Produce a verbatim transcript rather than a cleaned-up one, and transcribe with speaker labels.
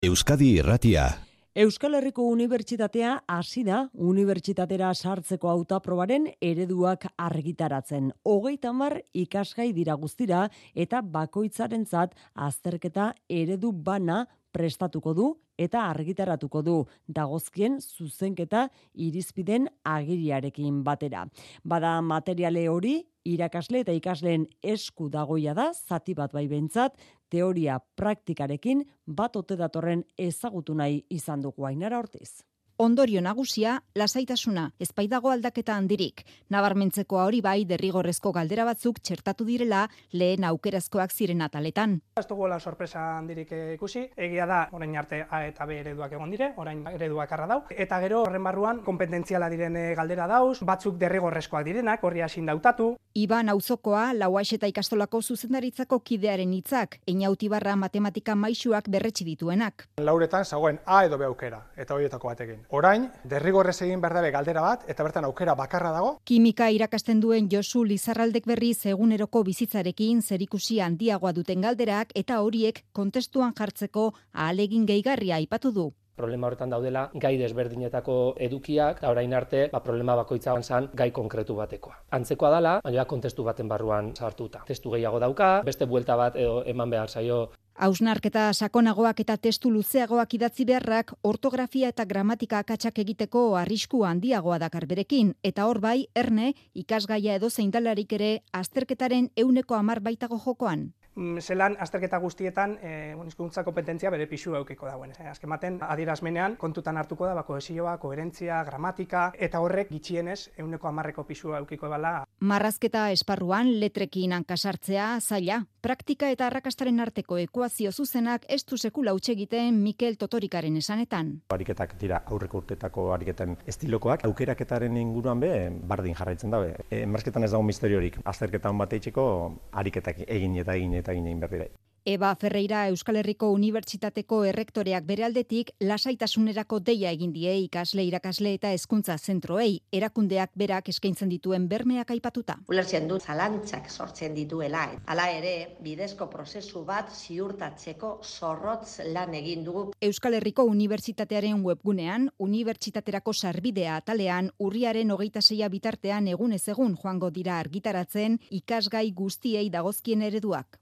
Speaker 1: Euskadi Irratia.
Speaker 2: Euskal Herriko Unibertsitatea hasi da unibertsitatera sartzeko hautaprobaren ereduak argitaratzen. Hogeita hamar ikasgai dira guztira eta bakoitzarentzat azterketa eredu bana prestatuko du eta argitaratuko du dagozkien zuzenketa irizpiden agiriarekin batera. Bada materiale hori irakasle eta ikasleen esku dagoia da, zati bat bai behintzat, teoria praktikarekin bat ote datorren ezagutu nahi izan dugu. Ainara Ortiz.
Speaker 3: Ondorio nagusia, lasaitasuna, ez baitago aldaketa handirik. Nabarmentzekoa hori bai derrigorrezko galdera batzuk txertatu direla lehen aukerazkoak ziren ataletan.
Speaker 4: Ez duguela sorpresa handirik ikusi, egia da orain arte A eta B ereduak egon dire, orain ereduak arra dau, eta gero horren barruan kompetentziala diren galdera dauz, batzuk derrigorrezkoak direnak, horri hasin dautatu.
Speaker 3: Iban Auzokoa, Lauax eta ikastolako zuzendaritzako kidearen hitzak, Einautibarra matematika maisuak berretsi dituenak.
Speaker 5: Lauretan zagoen A edo B aukera, eta horietako batekin. Orain, derrigorrez egin behar dabe galdera bat, eta bertan aukera bakarra dago.
Speaker 3: Kimika irakasten duen Josu Lizarraldek berriz eguneroko bizitzarekin zerikusi handiagoa duten galderak eta horiek kontestuan jartzeko ahalegin gehigarria aipatu du.
Speaker 6: Problema horretan daudela gai desberdinetako edukiak, eta orain arte ba, problema bakoitza zan gai konkretu batekoa. Antzekoa dela, baina kontestu baten barruan sartuta. Testu gehiago dauka, beste buelta bat edo eman behar zaio.
Speaker 3: Hausnarketa sakonagoak eta testu luzeagoak idatzi beharrak ortografia eta gramatika akatsak egiteko arrisku handiagoa dakar berekin, eta hor bai, erne, ikasgaia edo zeindalarik ere azterketaren ehuneko hamar baitago jokoan.
Speaker 4: Zelan azterketa guztietan eh, hizkuntza kompetentzia bere pisu eukiko dauen. Eh, azken baten, adierazmenean kontutan hartuko da ba, kohesioa, koherentzia, gramatika, eta horrek gitxienez ehuneko hamarreko pisua eukiko bala.
Speaker 3: Marrazketa esparruan letrekin hankasartzea zaila. Praktika eta arrakastaren arteko ekuazio zuzenak ez du sekula huts egiten Mikel Totorikaren esanetan.
Speaker 7: Ariketak dira aurreko urtetako ariketen estilokoak, aukeraketaren inguruan be bardin jarraitzen dabe. E, Marrazketan ez dago misteriorik. Azterketan bat eitzeko ariketak egin eta egin eta egin egin berdira.
Speaker 3: Eba Ferreira Euskal Herriko Unibertsitateko errektoreak bere aldetik lasaitasunerako deia egin die ikasle, irakasle eta hezkuntza zentroei, erakundeak berak eskaintzen dituen bermeak aipatuta.
Speaker 8: Ulertzen du zalantzak sortzen dituela. Hala ere, bidezko prozesu bat ziurtatzeko zorrotz lan egin dugu.
Speaker 3: Euskal Herriko Unibertsitatearen webgunean, unibertsitaterako sarbidea atalean, urriaren hogeita seia bitartean egunez egun joango dira argitaratzen ikasgai guztiei dagozkien ereduak.